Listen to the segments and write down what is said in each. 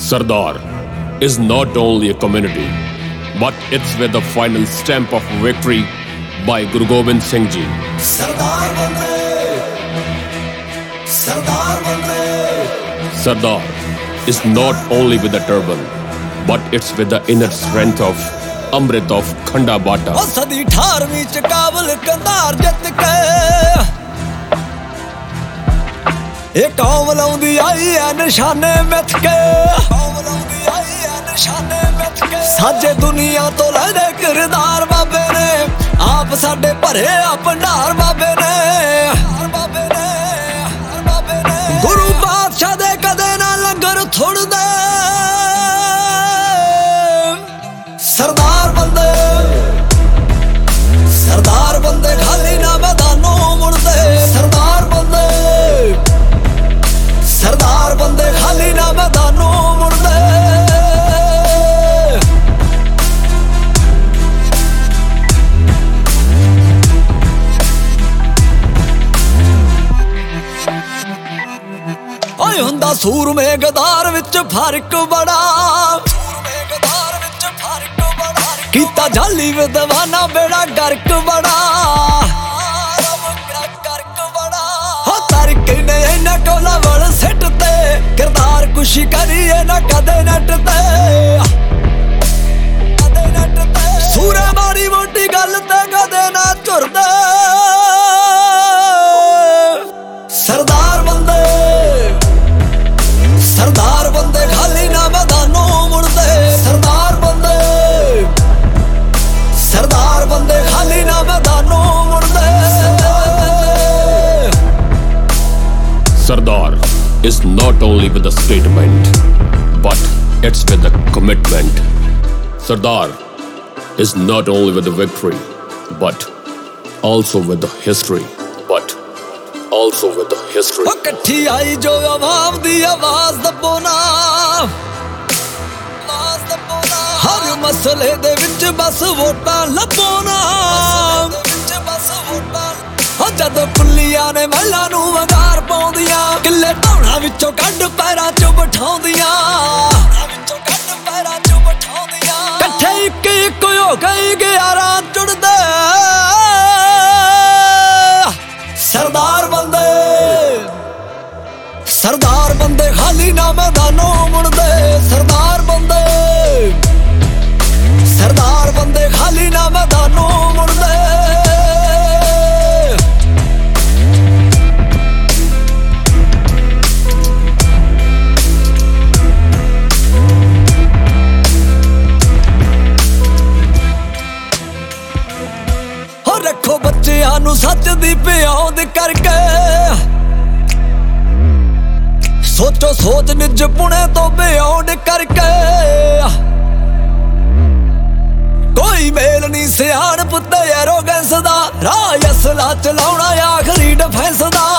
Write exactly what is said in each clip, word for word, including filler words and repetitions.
Sardar is not only a community, but it's with the final stamp of victory by Guru Gobind Singh Ji. Sardar Bande, Sardar Bande. Sardar is not only with the turban, but it's with the inner strength of Amrit of Khanda Bata. O sadi ਅਠਾਰਵੀਂ ਚ ਕਾਬਲ ਕੰਧਾਰ ਜਿੱਤ ਕੇ ਇਹ ਕੌਮ ਲਾਉਂਦੀ ਆਈ ਐ ਨਿਸ਼ਾਨੇ ਮਿੱਥ ਕੇ, ਕੌਮ ਲਾਉਂਦੀ ਆਈ ਐ ਨਿਸ਼ਾਨੇ ਮਿੱਥ ਕੇ। ਸਾਜੇ ਦੁਨੀਆ ਤੋਂ ਲੈਦੇ ਕਿਰਦਾਰ ਬਾਬੇ ਨੇ, ਆਪ ਸਾਡੇ ਭਰੇ ਆ ਭੰਡਾਰ ਬਾਬੇ ਨੇ, ਬਾਬੇ ਨੇ, ਬਾਬੇ ਨੇ। ਗੁਰੂ ਪਾਤਸ਼ਾਹ ਦੇ ਕਦੇ ਨਾ ਲੰਗਰ ਥੁੜਦੇ, ਸਰਦਾਰ ਬੰਦੇ, ਸਰਦਾਰ ਬੰਦੇ ਖਾਲੀ ਨਾ ਮੈਦਾਨੋਂ ਮੁੜਦੇ, ਸਰਦਾਰ ਬੰਦੇ, ਸਰਦਾਰ ਬੰਦੇ ਖਾਲੀ ਨਾ ਮੈਦਾਨੋਂ ਮੁੜਦੇ। ਓਏ ਹੁੰਦਾ ਸੂਰਮੇ ਗਦਾਰ ਵਿੱਚ ਫਰਕ ਬੜਾ, ਸੂਰਮੇ ਗਦਾਰ ਵਿੱਚ ਫਰਕ ਬੜਾ। ਕੀਤਾ ਜਾਲੀ ਵਿਦਵਾਨਾ ਬੇੜਾ ਗਰਕ ਬੜਾ, ਗਰਕ ਬੜਾ। ਹੋ ਤਰਕ ਨੇ ਇਹਨਾਂ ਕੋਲਾ ਵਲ ਸਿੱਟ ਤੇ, ਕਿਰਦਾਰ ਕੁਸ਼ੀ ਕਰੀਏ ਨਾ ਕਦੇ ਨੱਟ ਤੇ, ਕਦੇ ਨੱਟ ਤੇ। ਸੂਰੇ ਮਾੜੀ ਮੋਟੀ ਗੱਲ ਤੇ ਕਦੇ ਨਾ ਝੁਰਦੇ, ਸਰਦਾਰ ਬੰਦੇ, ਸਰਦਾਰ ਬੰਦੇ ਖਾਲੀ ਨਾ ਮੈਦਾਨੋਂ ਮੁੜਦੇ, ਸਰਦਾਰ ਬੰਦੇ, ਸਰਦਾਰ ਬੰਦੇ ਖਾਲੀ ਨਾ ਮੈਦਾਨੋਂ ਮੁੜਦੇ। Sardar is not only with the statement, but it's with the commitment. Sardar is not only with the victory, but also with the history. But also with the history. ਉਹ ਇਕੱਠੀ ਆਈ ਜੋ ਆਵਾਮ ਦੀ ਆਵਾਜ਼ ਦੱਬੋ ਨਾ, ਆਵਾਜ਼ ਦੱਬੋ ਨਾ। ਹਰ ਮਸਲੇ ਦੇ ਵਿੱਚ ਬਸ ਵੋਟਾਂ ਲੱਭੋ ਨਾ, ਵਿੱਚ ਬਸ ਵੋਟਾਂ। ਉਹ ਜਦੋਂ ਕੁੱਲੀਆਂ ਨੇ ਮਹਿਲਾਂ ਨੂੰ ਵਗਾਰ ਪਾਉਂਦੀਆਂ, ਕਿੱਲੇ ਢਾਉਣਾ ਵਿੱਚੋਂ ਕੱਢ ਪੈਰਾਂ ਚ ਬਿਠਾਉਂਦੀਆਂ, ਵਿੱਚੋਂ ਕੱਢ ਪੈਰਾਂ ਚ ਬਿਠਾਉਂਦੀਆਂ। ਇਕੱਠੇ ਇੱਕ ਇੱਕ ਹੋ ਗਈ ਗਿਆਰਾਂ ਜੁੜਦੇ, ਸਰਦਾਰ ਬੰਦੇ, ਸਰਦਾਰ ਬੰਦੇ ਖਾਲੀ ਨਾ ਮੈਦਾਨੋਂ ਮੁੜਦੇ, ਸਰਦਾਰ ਬੰਦੇ, ਸਰਦਾਰ ਬੰਦੇ ਖਾਲੀ ਨਾ ਮੈਦਾਨੋਂ ਮੁੜਦੇ। ਹੋ ਰੱਖੋ ਬੱਚਿਆਂ ਨੂੰ ਸੱਚ ਦੀ ਪਿਆਉਂਦ ਕਰਕੇ, ਸੋਚੋ ਸੋਚ ਨਿਜ ਪੁਣੇ ਤੋਂ ਬਿਆਉਂਡ ਕਰਕੇ। ਕੋਈ ਮੇਲ ਨਹੀਂ ਸਿਆਣਪ ਤੇ ਐਰੋਗੈਂਸ ਦਾ, ਰਾਹ ਅਸਲਾ ਚਲਾਉਣਾ ਆਖਰੀ ਡਿਫੈਂਸ ਦਾ।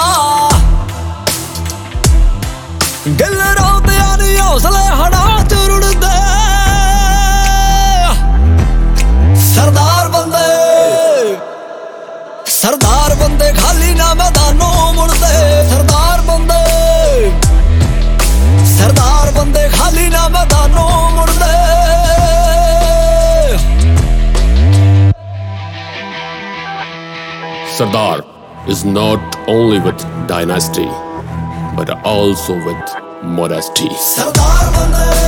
ਗਿੱਲ ਰੌਂਦਿਆਂ ਨੀ ਹੌਸਲੇ ਹੜਾਂ ਚ ਰੁੜਦੇ, ਸਰਦਾਰ ਬੰਦੇ, ਸਰਦਾਰ ਬੰਦੇ ਖਾਲੀ ਨਾ ਮੈਦਾਨੋਂ ਮੁੜਦੇ, ਸਰਦਾਰ ਬੰਦੇ, ਸਰਦਾਰ ਬੰਦੇ ਖਾਲੀ ਨਾ ਮੈਦਾਨੋਂ ਮੁੜਦੇ। Sardar is not only with dynasty, but also with modesty. ਸਰਦਾਰ ਬੰਦੇ।